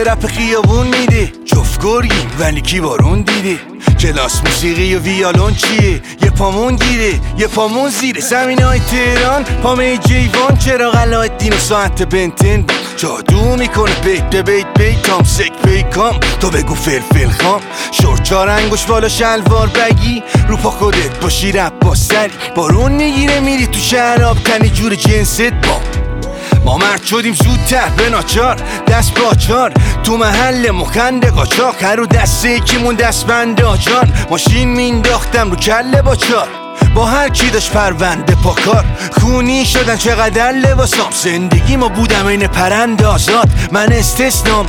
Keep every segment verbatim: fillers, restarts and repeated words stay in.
به رپ خیابون میده، جفت گرگیم ولی کی بارون دیده. کلاس موسیقی و ویالون چیه؟ یه پامون گیره یه پامون زیره. زمین های تهران پامه جیوان، چرا غلایت دین و ساعت بنتن جادو میکنه. بیت به بیت بیتام سک پیکام، تو بگو فلفل خام. شورت چار انگوش بالا شلوار بگی، رو پا خودت باشی رپ با سری. بارون میگیره میری تو شراب تنی جور جنست با. ما مرد شدیم زودتر به ناچار، دست باچار تو محل مخند قاچاق. هر رو دسته یکیمون دست بند آجان، ماشین مینداختم رو کله با چار. با هر کی داشت پرونده پاکار، خونی شدن چقدر لباسام. زندگی ما بودم این پرند آزاد، من استثنام.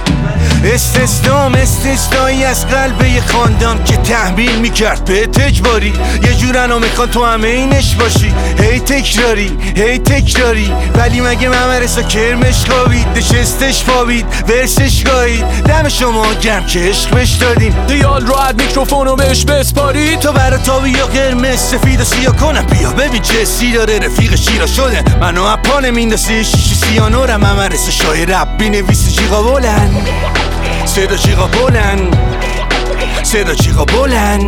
استثنام استثنایی از قلب یه خاندان که تحمیل میکرد به اجباری. یه جورنا میخوان تو همه اینش باشی، هی تکراری هی تکراری. ولی مگه ممرسا کرمش خوابید، نشستش پابید ورسش گاهید. دم شما گرم که عشق بش دادیم، دیال راحت میکروفونو بهش بسپاری. تو برا تابی یا قرمز سفید و سیاه کنم. بیا ببین چه سی داره رفیق شیرا شده، منو اپانه میندازه شیشی سیانورم. ممرسا شای رب بینویسی جیغا بلند، صدا چیغا بلند، صدا چیغا بلند،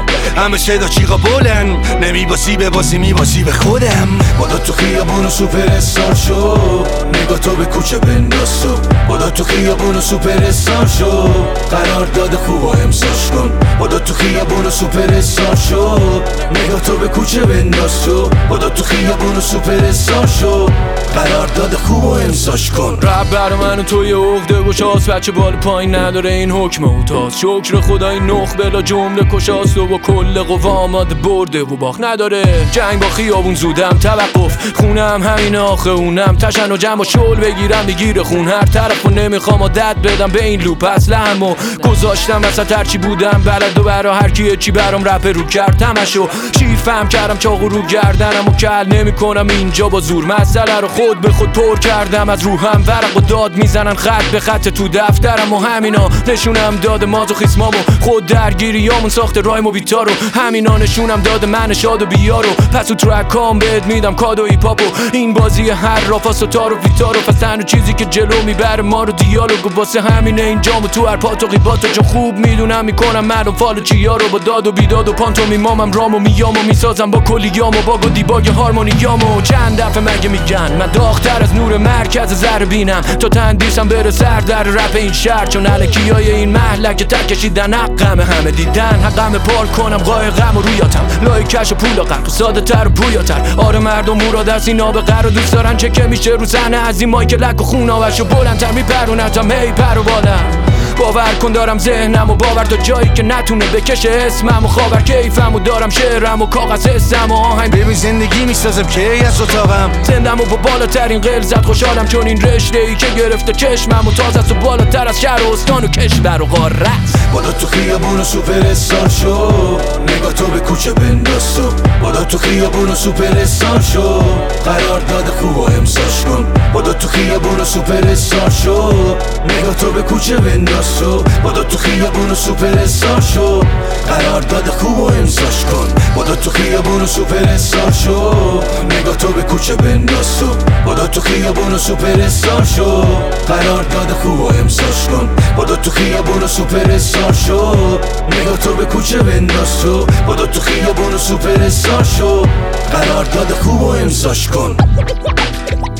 همه صدا چیغا بلند. نمیباسی به بازی میباسی به خودم. بادا تو خیابون و سوپر استار شو، نگاه تو به کوچه بنداز تو. بادا تو خیابون و سوپر استار شو، قرار داده خوب و امساش کن. بادا تو خیابون و سوپر استار شو، نگاه تو به کوچه بنداز تو. بادا تو خیابون و سوپر استار شو، قرار داده خوب و امساش کن. رب بر من و تو یه عقده گشاست، بچه بال پایین نداره این حکم اوتاست. شکر خدا این نخ بلا جمله کشاست و با کل قوا آماده برده و باخ نداره. جنگ با خیابون زودم توقف، خونم همین آخه اونم تشن و جمع و شل بگیرم بگیره خون هر طرف و نمیخوام عادت بدم به این لوپ. اصلم و گذاشتم وسط هرچی بودم بلد و برا هر کیه چی برام رپ رو کرد تمشو. شیر فهم کردم چاقو رو گردنم و کل نمی کنم اینجا با زور. مسئله رو خود به خود پر کردم از روحم، ورق و داد میزنن خط به خط تو دفترم. و همینا نشونم داد مازوخیسمامو، خود درگیریامون ساخت رایم و بیتارو. همینا نشونم داد من شاد و بیارو، پس تو ترکام بهت میدم کادو ای پاپو. این بازی هر رافاس و تارو ویتارو، پس تنها چیزی که جلو میبره ما رو دیالوگو. واسه همینه اینجامو تو هر پاتو قیباتو، چون خوب میدونم میکنم مردم فالو چیارو. با داد و بیداد و پانتو میمامم رامو میامو میسازم با کلیامو، باگ و دیباگ هارمونیامو. چند دفعه مگه میگن من داغتر از نور مرکز ذره بینم، تا تندیسم بره سر در رپ این شهر. چون الکیای این محلک تک کشیدن حقم، همه دیدن حقم پار کنم قایقم و رویاتم. لای کش و پول و قرق ساده تر و پویاتر. آره مردم مراد از این آب قر و دوست دارن چه که میشه رو صحنه از این مایک لک و خوناوش و بلندتر میپرونتم هی پر و بالم. باور کن دارم ذهنم و باور تا جایی که نتونه بکشه اسمم و خاور کیفم و دارم شعرم و کاغذ حسم و آهنگ. ببین زندگی میسازم که از اتاقم، زندم و با بالاترین غلظت خوشحالم، چون این رشته ای که گرفته چشمم و تازه است و بالاتر از شهر و استان و کشور و قاره است. بادا تو خیابون و سوپر استار شو، نگاه تو به کوچه بنداز تو. بادا تو خیابون و سوپر استار شو، قرار داده خوب و امساش کن. بادا تو خیابون و سوپر استار شو، نگاه تو به کوچه بنداز تو. بادا تو خیابون و سوپر استار شو، قرار داده خوب و امساش کن. بادا تو خیابون و سوپر استار شو، نگاه تو به کوچه بنداز تو. بادا تو خیابون و سوپر استار شو، قرار داده خوب و امساش کن. بادا تو خیابون و سوپر استار شو، نگاه تو به کوچه بنداز تو. بادا تو خیابون و سوپر استار شو، قرار داده خوب و امساش کن.